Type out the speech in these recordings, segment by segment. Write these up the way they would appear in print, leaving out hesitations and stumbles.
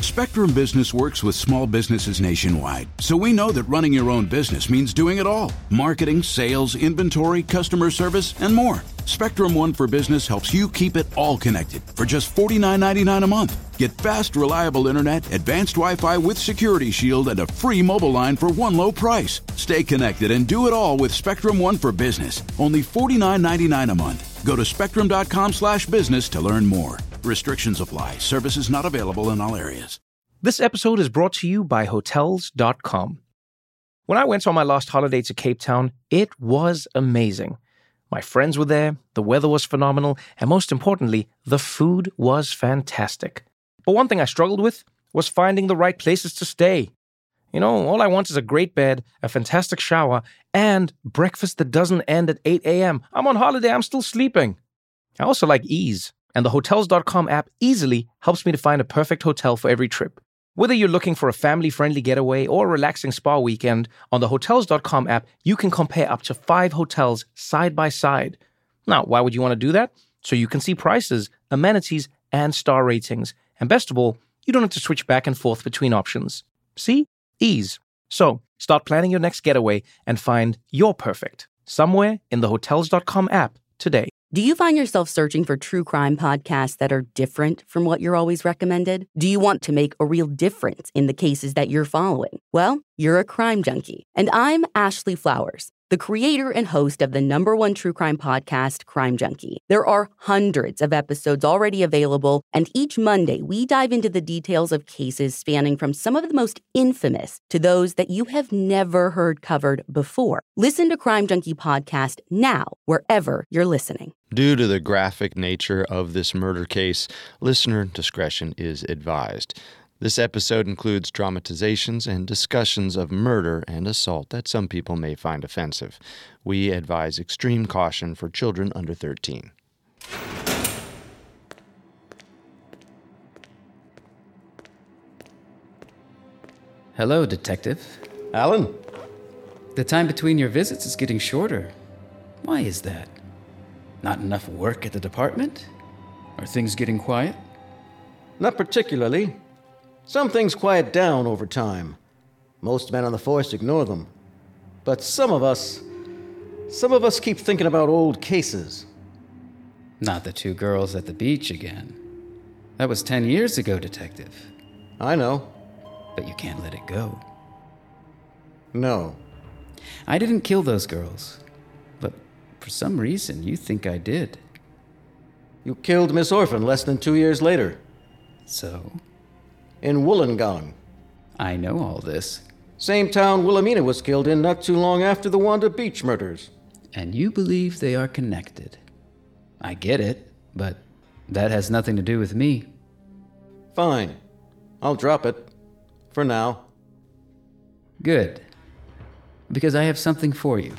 Spectrum Business works with small businesses nationwide, so we know that running your own business means doing it all. Marketing, sales, inventory, customer service, and more. Spectrum One for Business helps you keep it all connected for just $49.99 a month. Get fast, reliable internet, advanced Wi-Fi with Security Shield, and a free mobile line for one low price. Stay connected and do it all with Spectrum One for Business. Only $49.99 a month. Go to spectrum.com/business to learn more. Restrictions apply. Services not available in all areas. This episode is brought to you by Hotels.com. When I went on my last holiday to Cape Town, it was amazing. My friends were there, the weather was phenomenal, and most importantly, the food was fantastic. But one thing I struggled with was finding the right places to stay. You know, all I want is a great bed, a fantastic shower, and breakfast that doesn't end at 8 a.m. I'm on holiday, I'm still sleeping. I also like ease, and the Hotels.com app easily helps me to find a perfect hotel for every trip. Whether you're looking for a family-friendly getaway or a relaxing spa weekend, on the Hotels.com app, you can compare up to 5 hotels side by side. Now, why would you want to do that? So you can see prices, amenities, and star ratings. And best of all, you don't have to switch back and forth between options. See? Ease. So, start planning your next getaway and find your perfect somewhere in the Hotels.com app today. Do you find yourself searching for true crime podcasts that are different from what you're always recommended? Do you want to make a real difference in the cases that you're following? Well, you're a crime junkie. And I'm Ashley Flowers, the creator and host of the #1 true crime podcast, Crime Junkie. There are hundreds of episodes already available, and each Monday we dive into the details of cases spanning from some of the most infamous to those that you have never heard covered before. Listen to Crime Junkie podcast now, wherever you're listening. Due to the graphic nature of this murder case, listener discretion is advised. This episode includes dramatizations and discussions of murder and assault that some people may find offensive. We advise extreme caution for children under 13. Hello, Detective. Alan? The time between your visits is getting shorter. Why is that? Not enough work at the department? Are things getting quiet? Not particularly. Some things quiet down over time. Most men on the force ignore them. But some of us keep thinking about old cases. Not the 2 girls at the beach again. That was 10 years ago, Detective. I know. But you can't let it go. No. I didn't kill those girls. But for some reason, you think I did. You killed Miss Orphan less than 2 years later. So? In Wollongong. I know all this. Same town Wilhelmina was killed in not too long after the Wanda Beach murders. And you believe they are connected. I get it, but that has nothing to do with me. Fine. I'll drop it. For now. Good. Because I have something for you.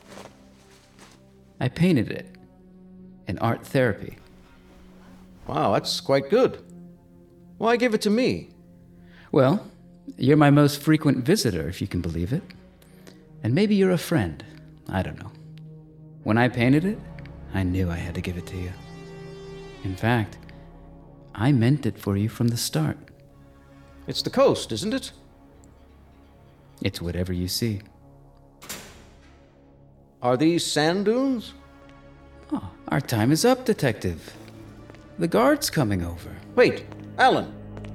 I painted it. In art therapy. Wow, that's quite good. Why give it to me? Well, you're my most frequent visitor, if you can believe it. And maybe you're a friend. I don't know. When I painted it, I knew I had to give it to you. In fact, I meant it for you from the start. It's the coast, isn't it? It's whatever you see. Are these sand dunes? Oh, our time is up, Detective. The guard's coming over. Wait, Alan.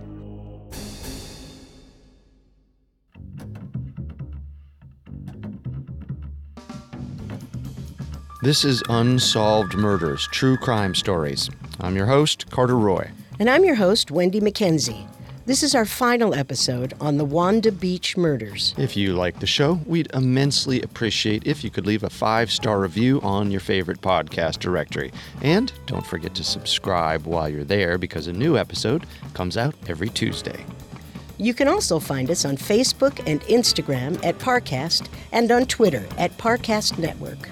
This is Unsolved Murders, True Crime Stories. I'm your host, Carter Roy. And I'm your host, Wendy McKenzie. This is our final episode on the Wanda Beach murders. If you like the show, we'd immensely appreciate if you could leave a 5-star review on your favorite podcast directory. And don't forget to subscribe while you're there, because a new episode comes out every Tuesday. You can also find us on Facebook and Instagram at Parcast and on Twitter at Parcast Network.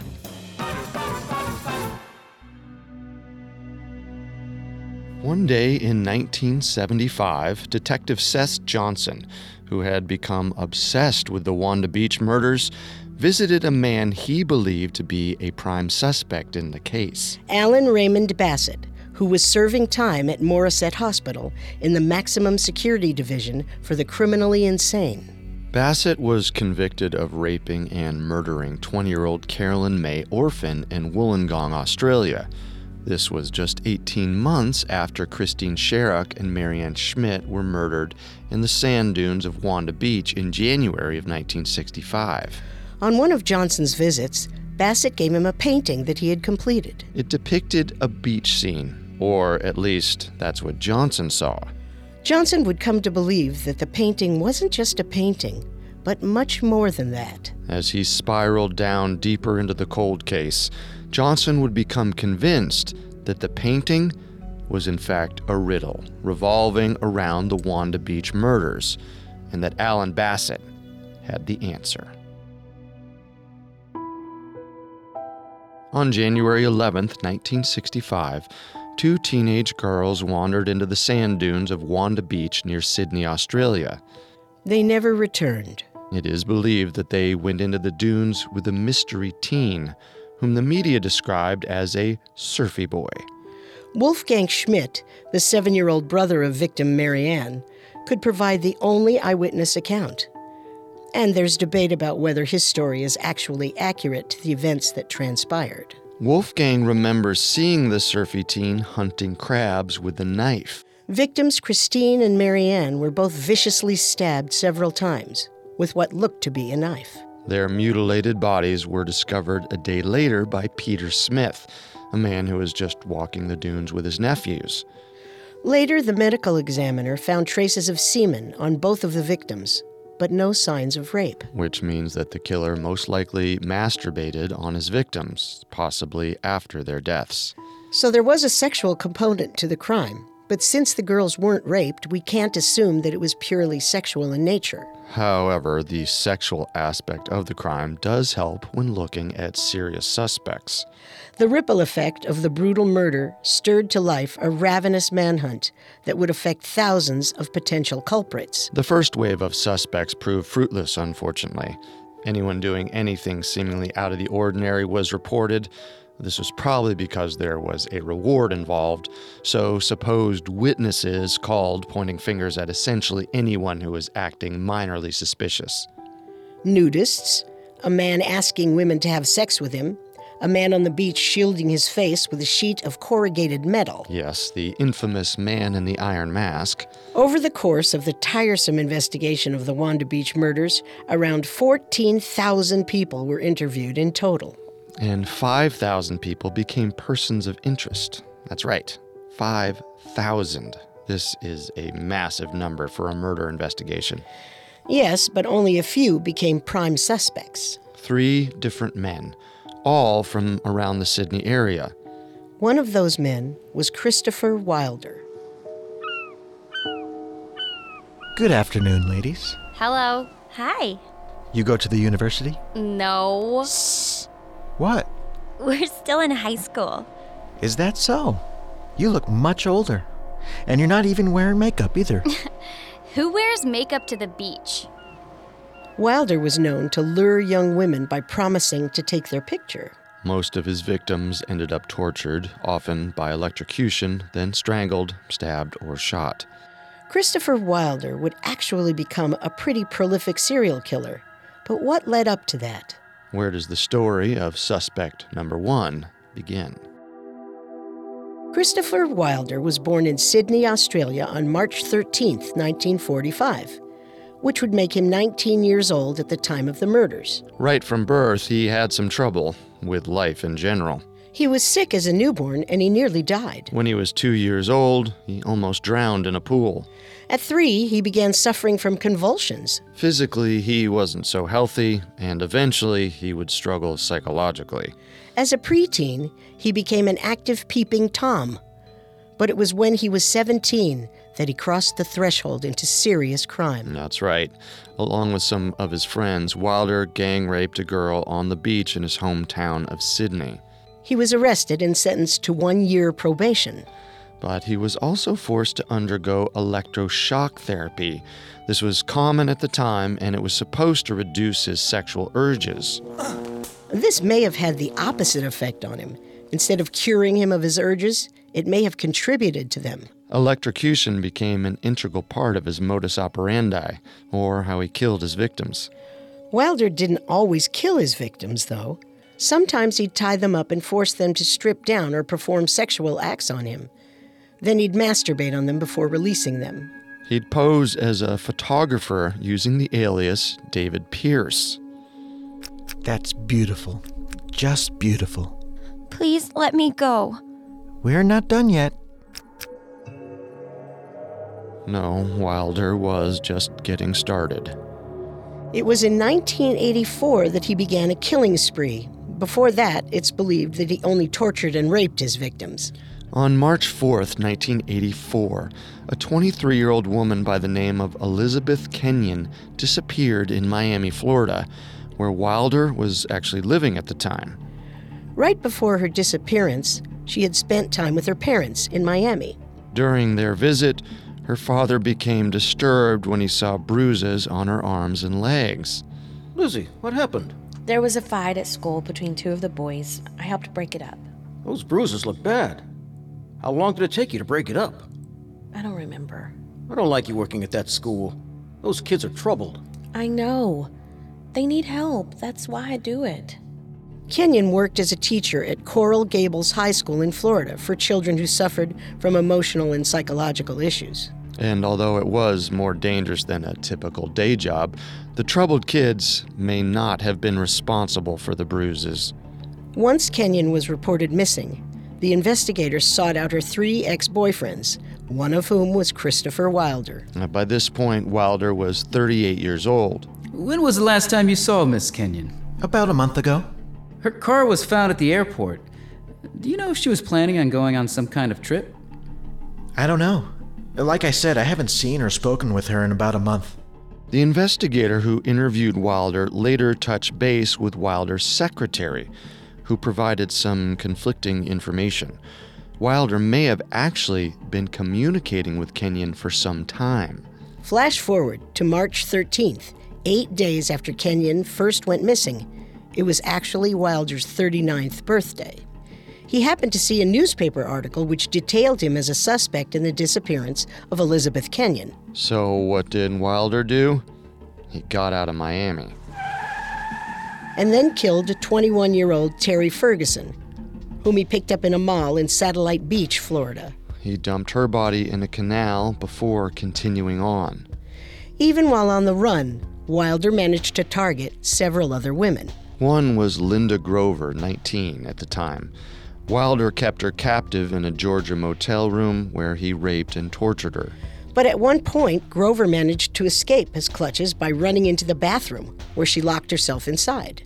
One day in 1975, Detective Seth Johnson, who had become obsessed with the Wanda Beach murders, visited a man he believed to be a prime suspect in the case. Alan Raymond Bassett, who was serving time at Morisset Hospital in the Maximum Security Division for the criminally insane. Bassett was convicted of raping and murdering 20-year-old Carolyn May Orphan in Wollongong, Australia. This was just 18 months after Christine Sherrock and Marianne Schmidt were murdered in the sand dunes of Wanda Beach in January of 1965. On one of Johnson's visits, Bassett gave him a painting that he had completed. It depicted a beach scene, or at least that's what Johnson saw. Johnson would come to believe that the painting wasn't just a painting, but much more than that. As he spiraled down deeper into the cold case, Johnson would become convinced that the painting was in fact a riddle revolving around the Wanda Beach murders, and that Alan Bassett had the answer. On January 11th, 1965, two teenage girls wandered into the sand dunes of Wanda Beach near Sydney, Australia. They never returned. It is believed that they went into the dunes with a mystery teen, whom the media described as a surfy boy. Wolfgang Schmidt, the 7-year-old brother of victim Marianne, could provide the only eyewitness account. And there's debate about whether his story is actually accurate to the events that transpired. Wolfgang remembers seeing the surfy teen hunting crabs with a knife. Victims Christine and Marianne were both viciously stabbed several times with what looked to be a knife. Their mutilated bodies were discovered a day later by Peter Smith, a man who was just walking the dunes with his nephews. Later, the medical examiner found traces of semen on both of the victims, but no signs of rape. Which means that the killer most likely masturbated on his victims, possibly after their deaths. So there was a sexual component to the crime, but since the girls weren't raped, we can't assume that it was purely sexual in nature. However, the sexual aspect of the crime does help when looking at serious suspects. The ripple effect of the brutal murder stirred to life a ravenous manhunt that would affect thousands of potential culprits. The first wave of suspects proved fruitless, unfortunately. Anyone doing anything seemingly out of the ordinary was reported. This was probably because there was a reward involved, so supposed witnesses called, pointing fingers at essentially anyone who was acting minorly suspicious. Nudists, a man asking women to have sex with him, a man on the beach shielding his face with a sheet of corrugated metal. Yes, the infamous man in the iron mask. Over the course of the tiresome investigation of the Wanda Beach murders, around 14,000 people were interviewed in total. And 5,000 people became persons of interest. That's right, 5,000. This is a massive number for a murder investigation. Yes, but only a few became prime suspects. 3 different men, all from around the Sydney area. One of those men was Christopher Wilder. Good afternoon, ladies. Hello. Hi. You go to the university? No. What? We're still in high school. Is that so? You look much older. And you're not even wearing makeup either. Who wears makeup to the beach? Wilder was known to lure young women by promising to take their picture. Most of his victims ended up tortured, often by electrocution, then strangled, stabbed, or shot. Christopher Wilder would actually become a pretty prolific serial killer. But what led up to that? Where does the story of suspect number 1 begin? Christopher Wilder was born in Sydney, Australia on March 13, 1945, which would make him 19 years old at the time of the murders. Right from birth, he had some trouble with life in general. He was sick as a newborn and he nearly died. When he was 2 years old, he almost drowned in a pool. At 3, he began suffering from convulsions. Physically, he wasn't so healthy, and eventually he would struggle psychologically. As a preteen, he became an active peeping Tom. But it was when he was 17 that he crossed the threshold into serious crime. That's right. Along with some of his friends, Wilder gang raped a girl on the beach in his hometown of Sydney. He was arrested and sentenced to 1 year probation. But he was also forced to undergo electroshock therapy. This was common at the time, and it was supposed to reduce his sexual urges. This may have had the opposite effect on him, Instead of curing him of his urges, it may have contributed to them. Electrocution became an integral part of his modus operandi, or how he killed his victims. Wilder didn't always kill his victims, though. Sometimes he'd tie them up and force them to strip down or perform sexual acts on him. Then he'd masturbate on them before releasing them. He'd pose as a photographer using the alias David Pierce. That's beautiful. Just beautiful. Please let me go. We're not done yet. No, Wilder was just getting started. It was in 1984 that he began a killing spree. Before that, it's believed that he only tortured and raped his victims. On March 4th, 1984, a 23-year-old woman by the name of Elizabeth Kenyon disappeared in Miami, Florida, where Wilder was actually living at the time. Right before her disappearance, she had spent time with her parents in Miami. During their visit, her father became disturbed when he saw bruises on her arms and legs. Lizzie, what happened? There was a fight at school between two of the boys. I helped break it up. Those bruises look bad. How long did it take you to break it up? I don't remember. I don't like you working at that school. Those kids are troubled. I know. They need help. That's why I do it. Kenyon worked as a teacher at Coral Gables High School in Florida for children who suffered from emotional and psychological issues. And although it was more dangerous than a typical day job, the troubled kids may not have been responsible for the bruises. Once Kenyon was reported missing, the investigators sought out her 3 ex-boyfriends, one of whom was Christopher Wilder. By this point, Wilder was 38 years old. When was the last time you saw Miss Kenyon? About a month ago. Her car was found at the airport. Do you know if she was planning on going on some kind of trip? I don't know. Like I said, I haven't seen or spoken with her in about a month. The investigator who interviewed Wilder later touched base with Wilder's secretary, who provided some conflicting information. Wilder may have actually been communicating with Kenyon for some time. Flash forward to March 13th, 8 days after Kenyon first went missing. It was actually Wilder's 39th birthday. He happened to see a newspaper article which detailed him as a suspect in the disappearance of Elizabeth Kenyon. So what did Wilder do? He got out of Miami. And then killed 21-year-old Terry Ferguson, whom he picked up in a mall in Satellite Beach, Florida. He dumped her body in a canal before continuing on. Even while on the run, Wilder managed to target several other women. One was Linda Grover, 19 at the time. Wilder kept her captive in a Georgia motel room where he raped and tortured her. But at one point, Grover managed to escape his clutches by running into the bathroom, where she locked herself inside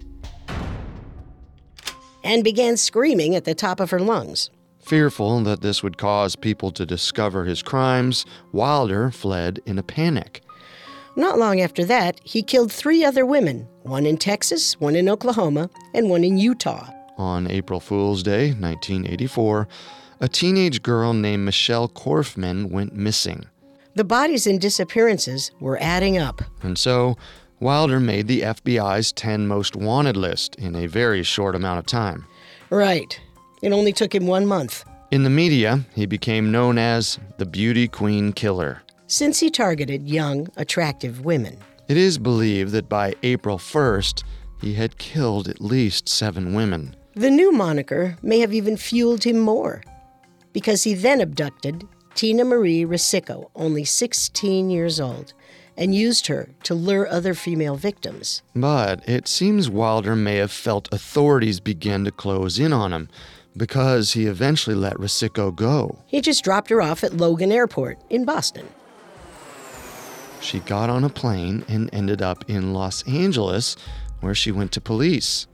and began screaming at the top of her lungs. Fearful that this would cause people to discover his crimes, Wilder fled in a panic. Not long after that, he killed 3 other women, one in Texas, one in Oklahoma, and one in Utah. On April Fool's Day, 1984, a teenage girl named Michelle Korfman went missing. The bodies and disappearances were adding up. And so, Wilder made the FBI's 10 most wanted list in a very short amount of time. Right. It only took him 1 month. In the media, he became known as the Beauty Queen Killer, since he targeted young, attractive women. It is believed that by April 1st, he had killed at least 7 women. The new moniker may have even fueled him more, because he then abducted Tina Marie Ricicco, only 16 years old, and used her to lure other female victims. But it seems Wilder may have felt authorities begin to close in on him, because he eventually let Ricicco go. He just dropped her off at Logan Airport in Boston. She got on a plane and ended up in Los Angeles, where she went to police.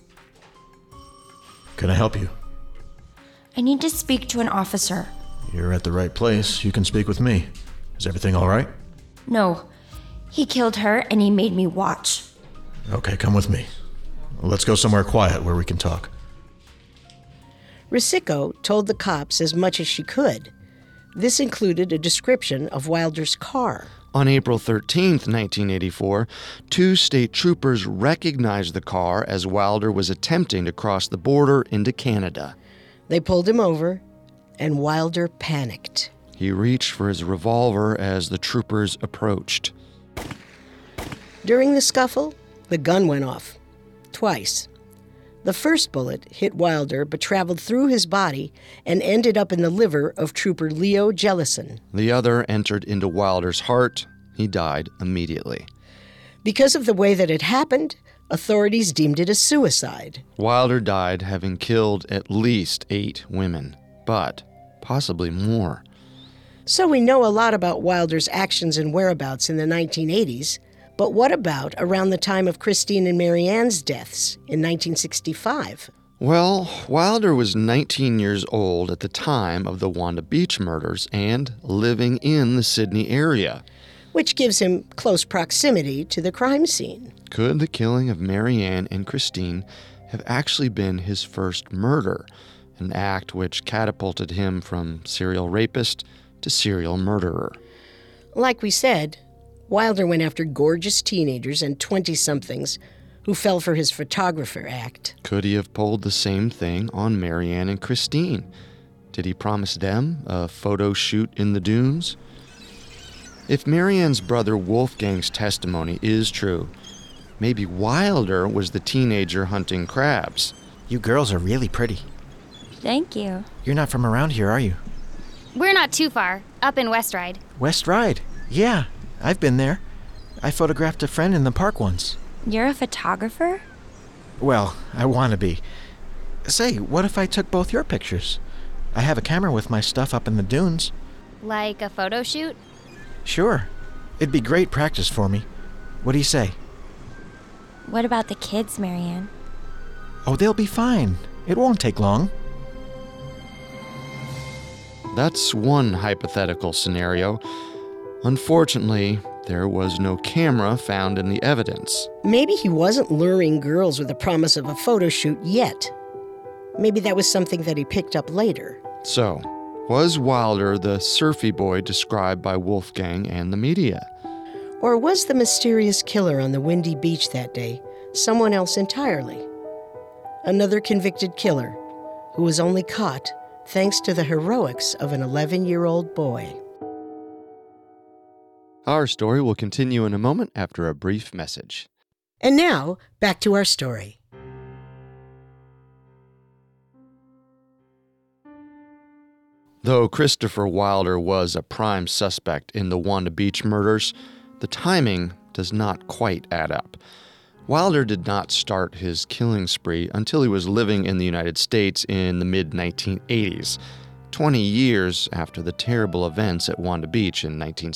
Can I help you? I need to speak to an officer. You're at the right place. You can speak with me. Is everything all right? No. He killed her and he made me watch. Okay, come with me. Let's go somewhere quiet where we can talk. Ricicco told the cops as much as she could. This included a description of Wilder's car. On April 13th, 1984, 2 state troopers recognized the car as Wilder was attempting to cross the border into Canada. They pulled him over, and Wilder panicked. He reached for his revolver as the troopers approached. During the scuffle, the gun went off. Twice. The first bullet hit Wilder but traveled through his body and ended up in the liver of Trooper Leo Jellison. The other entered into Wilder's heart. He died immediately. Because of the way that it happened, authorities deemed it a suicide. Wilder died having killed at least 8 women, but possibly more. So we know a lot about Wilder's actions and whereabouts in the 1980s, but what about around the time of Christine and Mary Ann's deaths in 1965? Well, Wilder was 19 years old at the time of the Wanda Beach murders and living in the Sydney area, which gives him close proximity to the crime scene. Could the killing of Mary Ann and Christine have actually been his first murder, an act which catapulted him from serial rapist to serial murderer? Like we said, Wilder went after gorgeous teenagers and 20-somethings who fell for his photographer act. Could he have pulled the same thing on Mary Ann and Christine? Did he promise them a photo shoot in the dunes? If Mary Ann's brother Wolfgang's testimony is true, maybe Wilder was the teenager hunting crabs. You girls are really pretty. Thank you. You're not from around here, are you? We're not too far. Up in West Ride. West Ride? Yeah, I've been there. I photographed a friend in the park once. You're a photographer? Well, I want to be. Say, what if I took both your pictures? I have a camera with my stuff up in the dunes. Like a photo shoot? Sure. It'd be great practice for me. What do you say? What about the kids, Marianne? Oh, they'll be fine. It won't take long. That's one hypothetical scenario. Unfortunately, there was no camera found in the evidence. Maybe he wasn't luring girls with the promise of a photo shoot yet. Maybe that was something that he picked up later. So, was Wilder the surfy boy described by Wolfgang and the media? Or was the mysterious killer on the windy beach that day someone else entirely? Another convicted killer who was only caught thanks to the heroics of an 11-year-old boy. Our story will continue in a moment after a brief message. And now, back to our story. Though Christopher Wilder was a prime suspect in the Wanda Beach murders, the timing does not quite add up. Wilder did not start his killing spree until he was living in the United States in the mid-1980s, 20 years after the terrible events at Wanda Beach in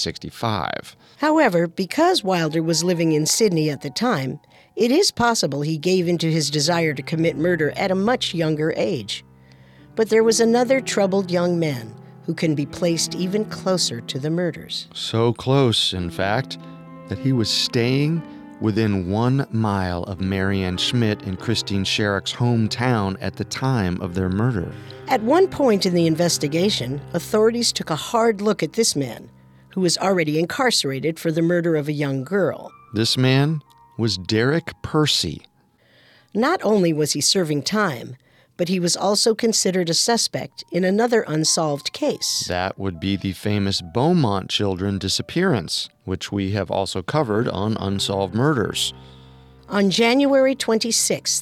1965. However, because Wilder was living in Sydney at the time, it is possible he gave into his desire to commit murder at a much younger age. But there was another troubled young man who can be placed even closer to the murders. So close, in fact, that he was staying within 1 mile of Mary Ann Schmidt and Christine Sherrick's hometown at the time of their murder. At one point in the investigation, authorities took a hard look at this man, who was already incarcerated for the murder of a young girl. This man was Derek Percy. Not only was he serving time, but he was also considered a suspect in another unsolved case. That would be the famous Beaumont children disappearance, which we have also covered on Unsolved Murders. On January 26,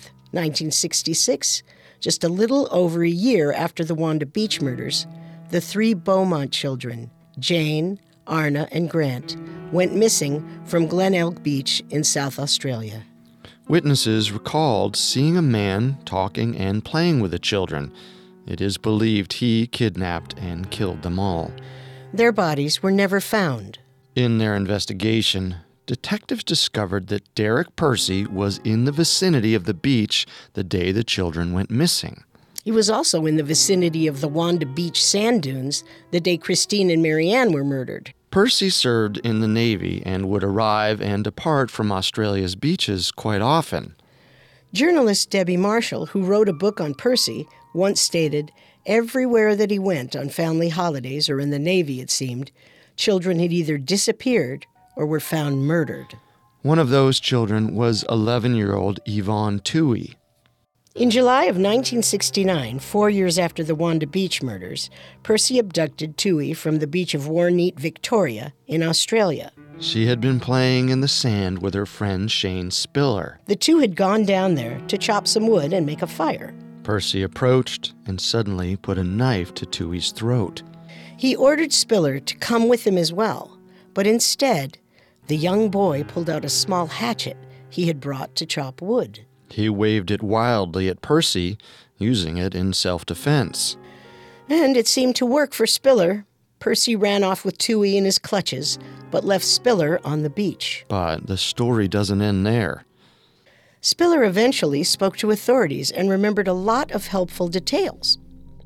1966, just a little over a year after the Wanda Beach murders, the 3 Beaumont children, Jane, Arna, and Grant, went missing from Glenelg Beach in South Australia. Witnesses recalled seeing a man talking and playing with the children. It is believed he kidnapped and killed them all. Their bodies were never found. In their investigation, detectives discovered that Derek Percy was in the vicinity of the beach the day the children went missing. He was also in the vicinity of the Wanda Beach sand dunes the day Christine and Mary Ann were murdered. Percy served in the Navy and would arrive and depart from Australia's beaches quite often. Journalist Debbie Marshall, who wrote a book on Percy, once stated, everywhere that he went on family holidays, or in the Navy it seemed, children had either disappeared or were found murdered. One of those children was 11-year-old Yvonne Toohey. In July of 1969, 4 years after the Wanda Beach murders, Percy abducted Tui from the beach of Warneet, Victoria, in Australia. She had been playing in the sand with her friend Shane Spiller. The two had gone down there to chop some wood and make a fire. Percy approached and suddenly put a knife to Tui's throat. He ordered Spiller to come with him as well, but instead, the young boy pulled out a small hatchet he had brought to chop wood. He waved it wildly at Percy, using it in self-defense. And it seemed to work for Spiller. Percy ran off with Tui in his clutches, but left Spiller on the beach. But the story doesn't end there. Spiller eventually spoke to authorities and remembered a lot of helpful details.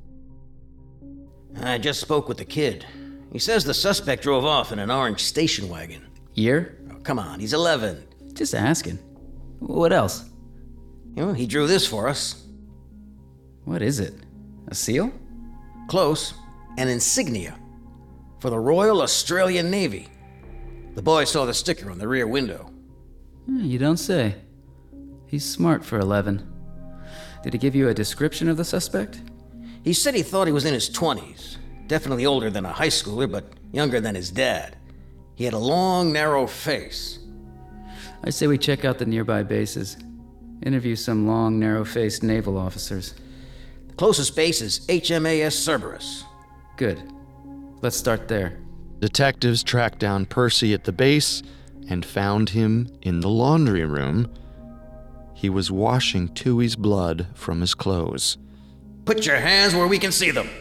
I just spoke with the kid. He says the suspect drove off in an orange station wagon. Year? Oh, come on, he's 11. Just asking. What else? You know, he drew this for us. What is it? A seal? Close. An insignia. For the Royal Australian Navy. The boy saw the sticker on the rear window. You don't say. He's smart for 11. Did he give you a description of the suspect? He said he thought he was in his 20s. Definitely older than a high schooler, but younger than his dad. He had a long, narrow face. I say we check out the nearby bases. Interview some long, narrow-faced naval officers. The closest base is HMAS Cerberus. Good. Let's start there. Detectives tracked down Percy at the base and found him in the laundry room. He was washing Tui's blood from his clothes. Put your hands where we can see them.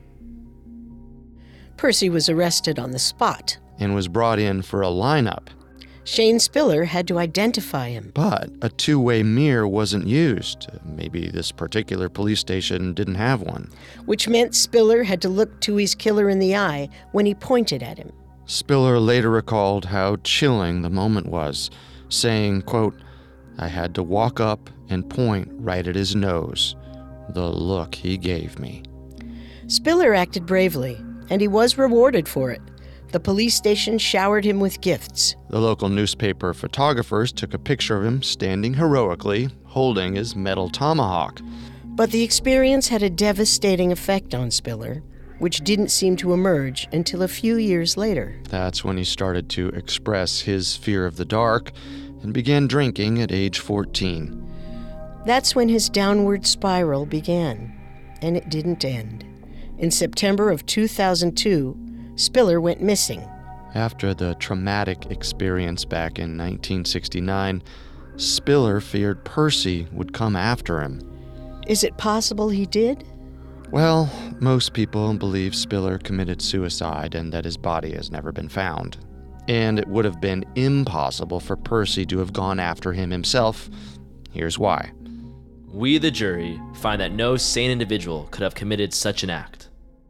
Percy was arrested on the spot. And was brought in for a lineup. Shane Spiller had to identify him. But a two-way mirror wasn't used. Maybe this particular police station didn't have one. Which meant Spiller had to look Tui's killer in the eye when he pointed at him. Spiller later recalled how chilling the moment was, saying, quote, "I had to walk up and point right at his nose. The look he gave me." Spiller acted bravely, and he was rewarded for it. The police station showered him with gifts. The local newspaper photographers took a picture of him standing heroically, holding his metal tomahawk. But the experience had a devastating effect on Spiller, which didn't seem to emerge until a few years later. That's when he started to express his fear of the dark and began drinking at age 14. That's when his downward spiral began, and it didn't end. In September of 2002, Spiller went missing. After the traumatic experience back in 1969, Spiller feared Percy would come after him. Is it possible he did? Well, most people believe Spiller committed suicide and that his body has never been found. And it would have been impossible for Percy to have gone after him himself. Here's why. We, the jury, find that no sane individual could have committed such an act.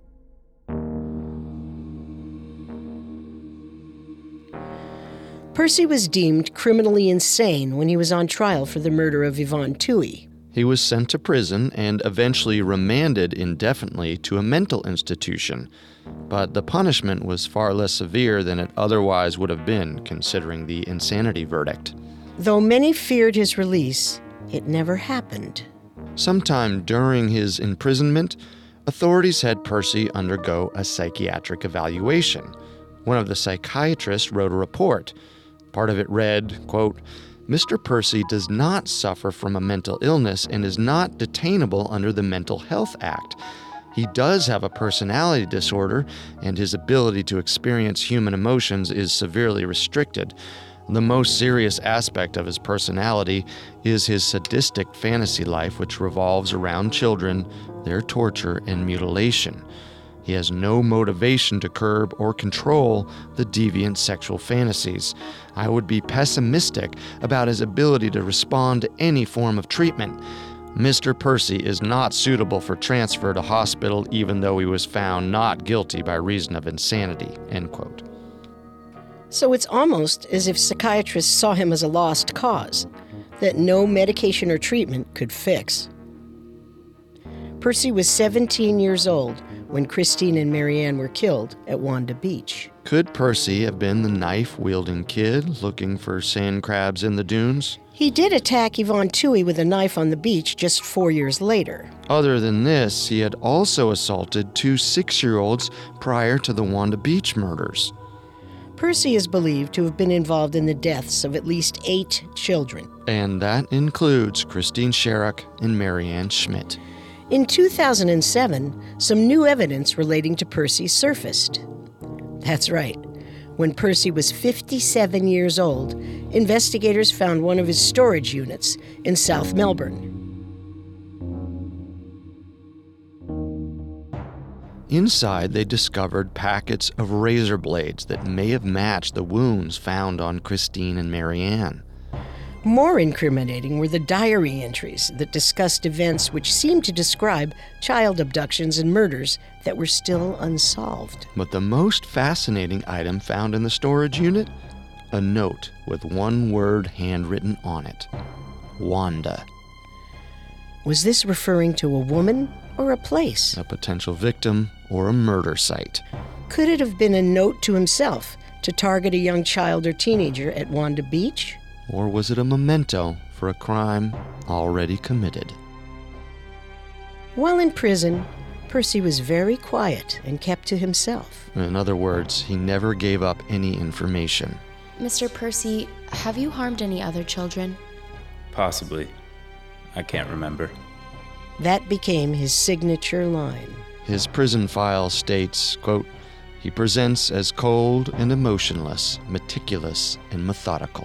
Percy was deemed criminally insane when he was on trial for the murder of Yvonne Tui. He was sent to prison and eventually remanded indefinitely to a mental institution. But the punishment was far less severe than it otherwise would have been, considering the insanity verdict. Though many feared his release, it never happened. Sometime during his imprisonment, authorities had Percy undergo a psychiatric evaluation. One of the psychiatrists wrote a report. Part of it read, quote, "Mr. Percy does not suffer from a mental illness and is not detainable under the Mental Health Act. He does have a personality disorder, and his ability to experience human emotions is severely restricted. The most serious aspect of his personality is his sadistic fantasy life, which revolves around children, their torture, and mutilation. He has no motivation to curb or control the deviant sexual fantasies. I would be pessimistic about his ability to respond to any form of treatment. Mr. Percy is not suitable for transfer to hospital even though he was found not guilty by reason of insanity," end quote. So it's almost as if psychiatrists saw him as a lost cause that no medication or treatment could fix. Percy was 17 years old when Christine and Marianne were killed at Wanda Beach. Could Percy have been the knife-wielding kid looking for sand crabs in the dunes? He did attack Yvonne Toohey with a knife on the beach just 4 years later. Other than this, he had also assaulted 2 6-year-olds prior to the Wanda Beach murders. Percy is believed to have been involved in the deaths of at least 8 children. And that includes Christine Sherrock and Marianne Schmidt. In 2007, some new evidence relating to Percy surfaced. That's right. When Percy was 57 years old, investigators found one of his storage units in South Melbourne. Inside, they discovered packets of razor blades that may have matched the wounds found on Christine and Marianne. More incriminating were the diary entries that discussed events which seemed to describe child abductions and murders that were still unsolved. But the most fascinating item found in the storage unit? A note with one word handwritten on it. Wanda. Was this referring to a woman or a place? A potential victim or a murder site. Could it have been a note to himself to target a young child or teenager at Wanda Beach? Or was it a memento for a crime already committed? While in prison, Percy was very quiet and kept to himself. In other words, he never gave up any information. Mr. Percy, have you harmed any other children? Possibly. I can't remember. That became his signature line. His prison file states, quote, "He presents as cold and emotionless, meticulous and methodical."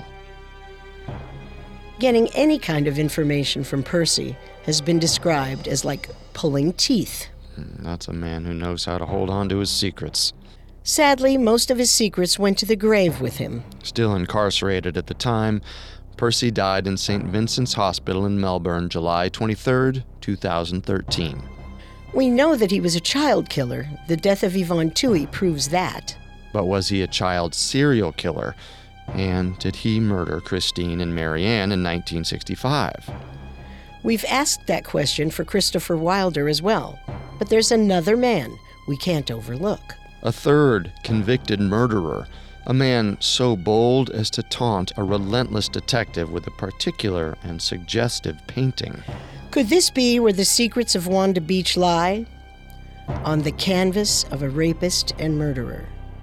Getting any kind of information from Percy has been described as like pulling teeth. That's a man who knows how to hold on to his secrets. Sadly, most of his secrets went to the grave with him. Still incarcerated at the time, Percy died in St. Vincent's Hospital in Melbourne, July 23, 2013. We know that he was a child killer. The death of Yvonne Toohey proves that. But was he a child serial killer? And did he murder Christine and Marianne in 1965? We've asked that question for Christopher Wilder as well. But there's another man we can't overlook. A third convicted murderer, a man so bold as to taunt a relentless detective with a particular and suggestive painting. Could this be where the secrets of Wanda Beach lie? On the canvas of a rapist and murderer.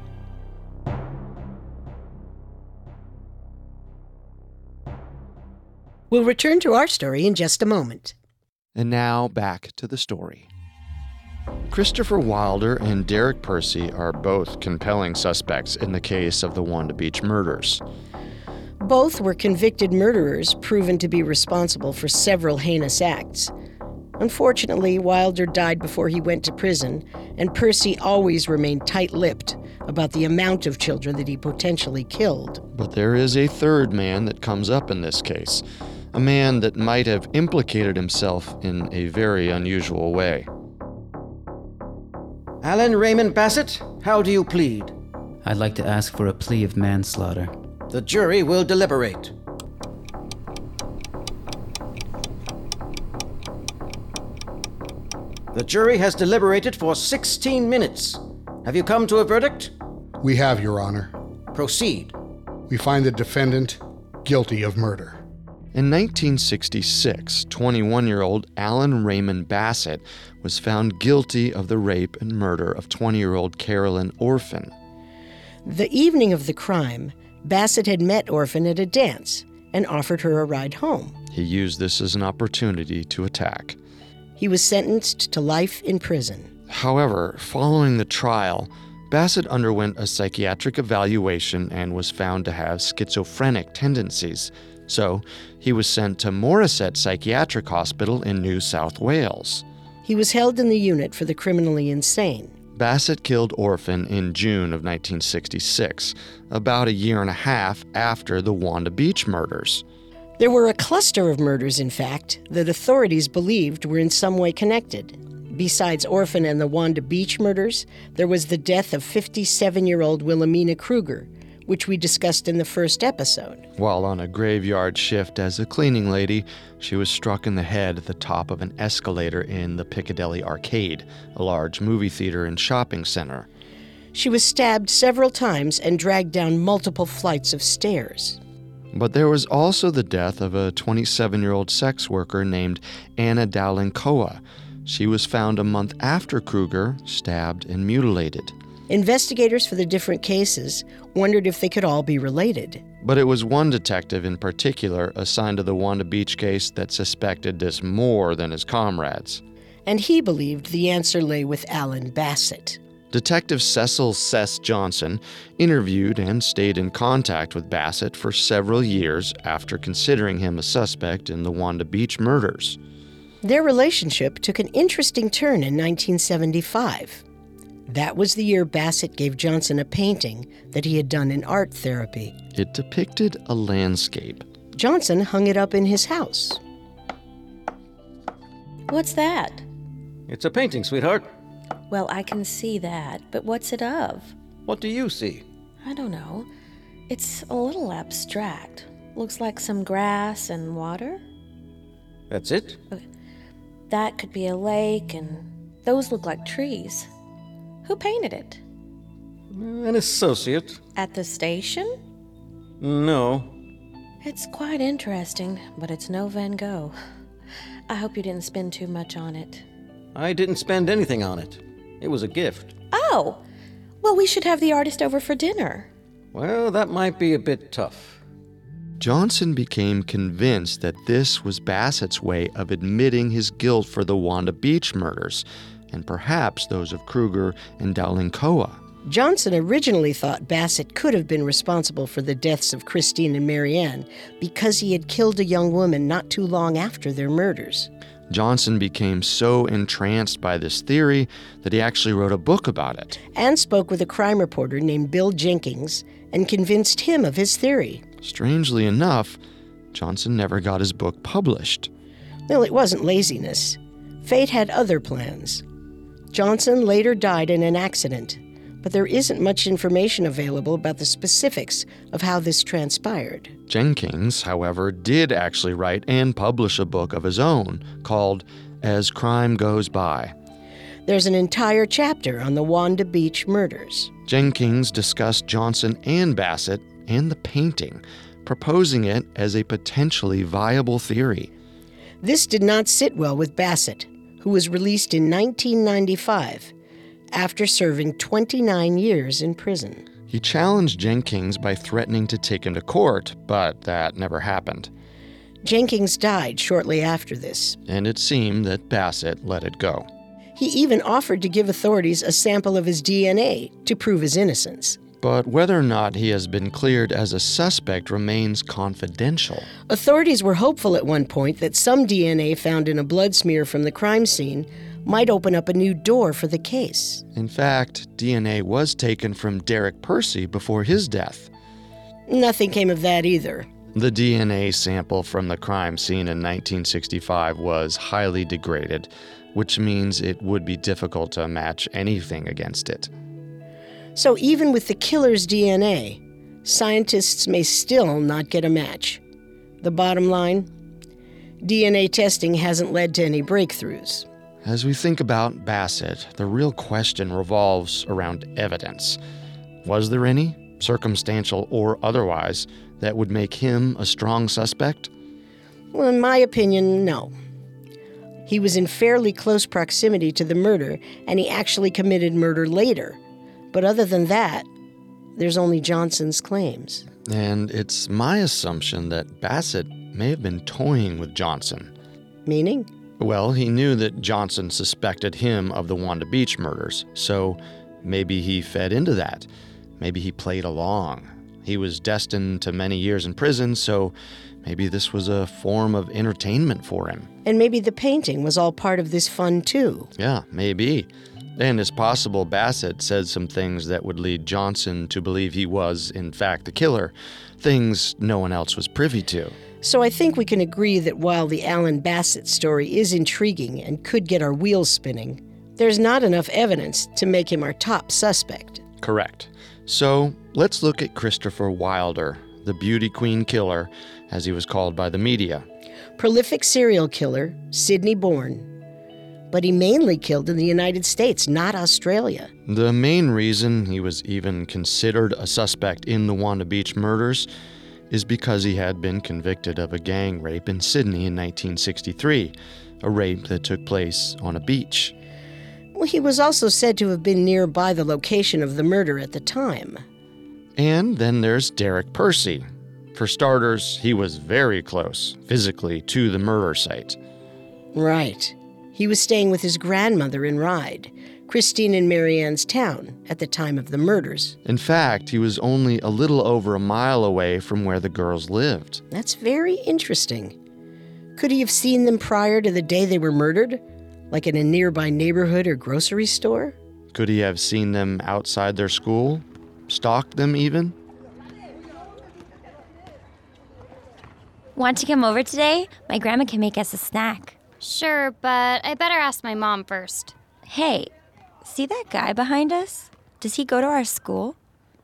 We'll return to our story in just a moment. And now back to the story. Christopher Wilder and Derek Percy are both compelling suspects in the case of the Wanda Beach murders. Both were convicted murderers proven to be responsible for several heinous acts. Unfortunately, Wilder died before he went to prison, and Percy always remained tight-lipped about the amount of children that he potentially killed. But there is a third man that comes up in this case, a man that might have implicated himself in a very unusual way. Alan Raymond Bassett, how do you plead? I'd like to ask for a plea of manslaughter. The jury will deliberate. The jury has deliberated for 16 minutes. Have you come to a verdict? We have, Your Honor. Proceed. We find the defendant guilty of murder. In 1966, 21-year-old Alan Raymond Bassett was found guilty of the rape and murder of 20-year-old Carolyn Orphan. The evening of the crime, Bassett had met Orphan at a dance and offered her a ride home. He used this as an opportunity to attack. He was sentenced to life in prison. However, following the trial, Bassett underwent a psychiatric evaluation and was found to have schizophrenic tendencies. So, he was sent to Morisset Psychiatric Hospital in New South Wales. He was held in the unit for the criminally insane. Bassett killed Orphan in June of 1966, about a year and a half after the Wanda Beach murders. There were a cluster of murders, in fact, that authorities believed were in some way connected. Besides Orphan and the Wanda Beach murders, there was the death of 57-year-old Wilhelmina Kruger, which we discussed in the first episode. While on a graveyard shift as a cleaning lady, she was struck in the head at the top of an escalator in the Piccadilly Arcade, a large movie theater and shopping center. She was stabbed several times and dragged down multiple flights of stairs. But there was also the death of a 27-year-old sex worker named Anna Dowling-Koa. She was found a month after Kruger, stabbed and mutilated. Investigators for the different cases wondered if they could all be related. But it was one detective in particular assigned to the Wanda Beach case that suspected this more than his comrades. And he believed the answer lay with Alan Bassett. Detective Cecil Sess Johnson interviewed and stayed in contact with Bassett for several years after considering him a suspect in the Wanda Beach murders. Their relationship took an interesting turn in 1975. That was the year Bassett gave Johnson a painting that he had done in art therapy. It depicted a landscape. Johnson hung it up in his house. What's that? It's a painting, sweetheart. Well, I can see that, but what's it of? What do you see? I don't know. It's a little abstract. Looks like some grass and water. That's it? That could be a lake, and those look like trees. Who painted it? An associate. At the station? No. It's quite interesting, but it's no Van Gogh. I hope you didn't spend too much on it. I didn't spend anything on it. It was a gift. Oh! Well, we should have the artist over for dinner. Well, that might be a bit tough. Johnson became convinced that this was Bassett's way of admitting his guilt for the Wanda Beach murders, and perhaps those of Kruger and Dowling-Koa. Johnson originally thought Bassett could have been responsible for the deaths of Christine and Marianne because he had killed a young woman not too long after their murders. Johnson became so entranced by this theory that he actually wrote a book about it. And spoke with a crime reporter named Bill Jenkins and convinced him of his theory. Strangely enough, Johnson never got his book published. Well, it wasn't laziness. Fate had other plans. Johnson later died in an accident, but there isn't much information available about the specifics of how this transpired. Jenkins, however, did actually write and publish a book of his own called As Crime Goes By. There's an entire chapter on the Wanda Beach murders. Jenkins discussed Johnson and Bassett and the painting, proposing it as a potentially viable theory. This did not sit well with Bassett, who was released in 1995 after serving 29 years in prison. He challenged Jenkins by threatening to take him to court, but that never happened. Jenkins died shortly after this. And it seemed that Bassett let it go. He even offered to give authorities a sample of his DNA to prove his innocence. But whether or not he has been cleared as a suspect remains confidential. Authorities were hopeful at one point that some DNA found in a blood smear from the crime scene might open up a new door for the case. In fact, DNA was taken from Derek Percy before his death. Nothing came of that either. The DNA sample from the crime scene in 1965 was highly degraded, which means it would be difficult to match anything against it. So even with the killer's DNA, scientists may still not get a match. The bottom line, DNA testing hasn't led to any breakthroughs. As we think about Bassett, the real question revolves around evidence. Was there any, circumstantial or otherwise, that would make him a strong suspect? Well, in my opinion, no. He was in fairly close proximity to the murder, and he actually committed murder later. But other than that, there's only Johnson's claims. And it's my assumption that Bassett may have been toying with Johnson. Meaning? Well, he knew that Johnson suspected him of the Wanda Beach murders, so maybe he fed into that. Maybe he played along. He was destined to many years in prison, so maybe this was a form of entertainment for him. And maybe the painting was all part of this fun, too. Yeah, maybe. And it's possible Bassett said some things that would lead Johnson to believe he was, in fact, the killer, things no one else was privy to. So I think we can agree that while the Alan Bassett story is intriguing and could get our wheels spinning, there's not enough evidence to make him our top suspect. Correct. So let's look at Christopher Wilder, the beauty queen killer, as he was called by the media. Prolific serial killer, Sidney Bourne. but he mainly killed in the United States, not Australia. The main reason he was even considered a suspect in the Wanda Beach murders is because he had been convicted of a gang rape in Sydney in 1963, a rape that took place on a beach. Well, he was also said to have been nearby the location of the murder at the time. And then there's Derek Percy. For starters, he was very close, physically, to the murder site. Right. He was staying with his grandmother in Ryde, Christine and Marianne's town, at the time of the murders. In fact, he was only a little over a mile away from where the girls lived. That's very interesting. Could he have seen them prior to the day they were murdered? Like in a nearby neighborhood or grocery store? Could he have seen them outside their school? Stalked them even? Want to come over today? My grandma can make us a snack. Sure, but I better ask my mom first. Hey, see that guy behind us? Does he go to our school?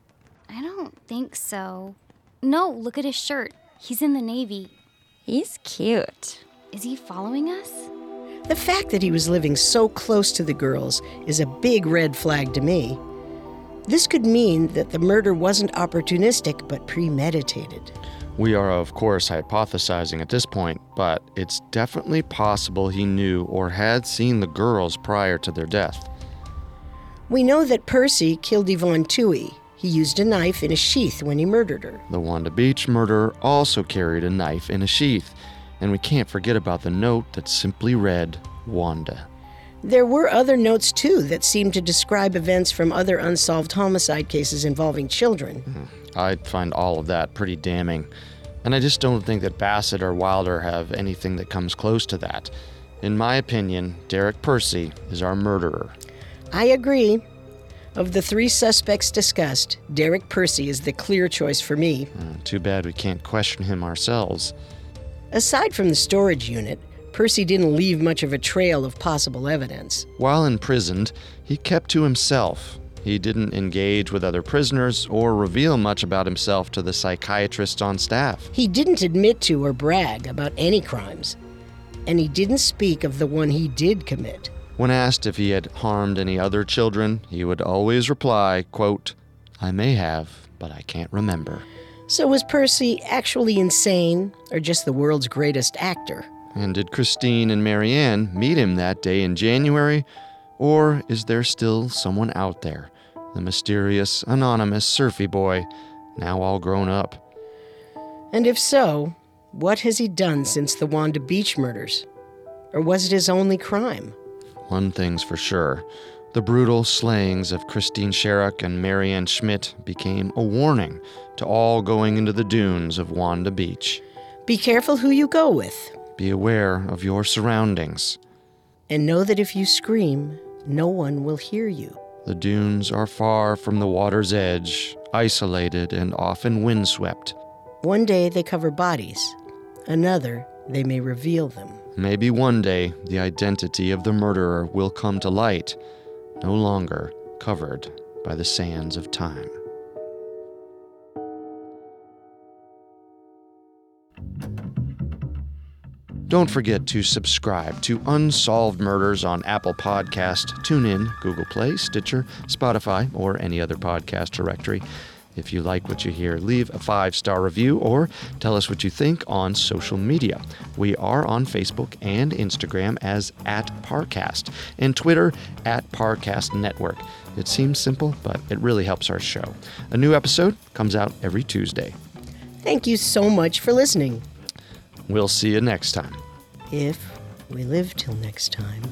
I don't think so. No, look at his shirt. He's in the Navy. He's cute. Is he following us? The fact that he was living so close to the girls is a big red flag to me. This could mean that the murder wasn't opportunistic but premeditated. We are, of course, hypothesizing at this point, but it's definitely possible he knew or had seen the girls prior to their death. We know that Percy killed Yvonne Toohey. He used a knife in a sheath when he murdered her. The Wanda Beach murderer also carried a knife in a sheath, and we can't forget about the note that simply read, Wanda. There were other notes, too, that seemed to describe events from other unsolved homicide cases involving children. I find all of that pretty damning, and I just don't think that Bassett or Wilder have anything that comes close to that. In my opinion, Derek Percy is our murderer. I agree. Of the three suspects discussed, Derek Percy is the clear choice for me. Too bad we can't question him ourselves. Aside from the storage unit, Percy didn't leave much of a trail of possible evidence. While imprisoned, he kept to himself. He didn't engage with other prisoners or reveal much about himself to the psychiatrists on staff. He didn't admit to or brag about any crimes, and he didn't speak of the one he did commit. When asked if he had harmed any other children, he would always reply, quote, I may have, but I can't remember. So was Percy actually insane, or just the world's greatest actor? And did Christine and Marianne meet him that day in January? Or is there still someone out there, the mysterious, anonymous surfy boy, now all grown up? And if so, what has he done since the Wanda Beach murders? Or was it his only crime? One thing's for sure. The brutal slayings of Christine Sherrock and Marianne Schmidt became a warning to all going into the dunes of Wanda Beach. Be careful who you go with. Be aware of your surroundings. And know that if you scream, no one will hear you. The dunes are far from the water's edge, isolated and often windswept. One day they cover bodies. Another, they may reveal them. Maybe one day the identity of the murderer will come to light, no longer covered by the sands of time. Don't forget to subscribe to Unsolved Murders on Apple Podcast, TuneIn, Google Play, Stitcher, Spotify, or any other podcast directory. If you like what you hear, leave a 5-star review or tell us what you think on social media. We are on Facebook and Instagram as @Parcast and Twitter @Parcast Network. It seems simple, but it really helps our show. A new episode comes out every Tuesday. Thank you so much for listening. We'll see you next time. If we live till next time.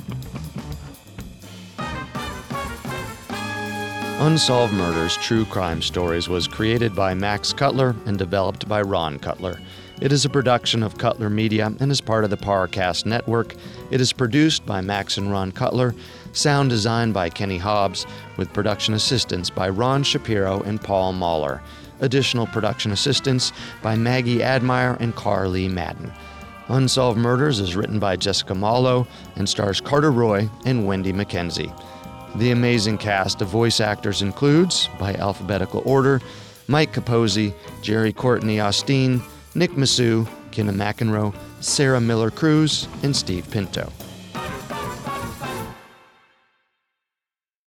Unsolved Murders True Crime Stories was created by Max Cutler and developed by Ron Cutler. It is a production of Cutler Media and is part of the Parcast Network. It is produced by Max and Ron Cutler, sound design by Kenny Hobbs, with production assistance by Ron Shapiro and Paul Mahler. Additional production assistance by Maggie Admire and Carly Madden. Unsolved Murders is written by Jessica Malo and stars Carter Roy and Wendy McKenzie. The amazing cast of voice actors includes, by alphabetical order, Mike Capozzi, Jerry Courtney Austin, Nick Massou, Kenna McEnroe, Sarah Miller Cruz, and Steve Pinto.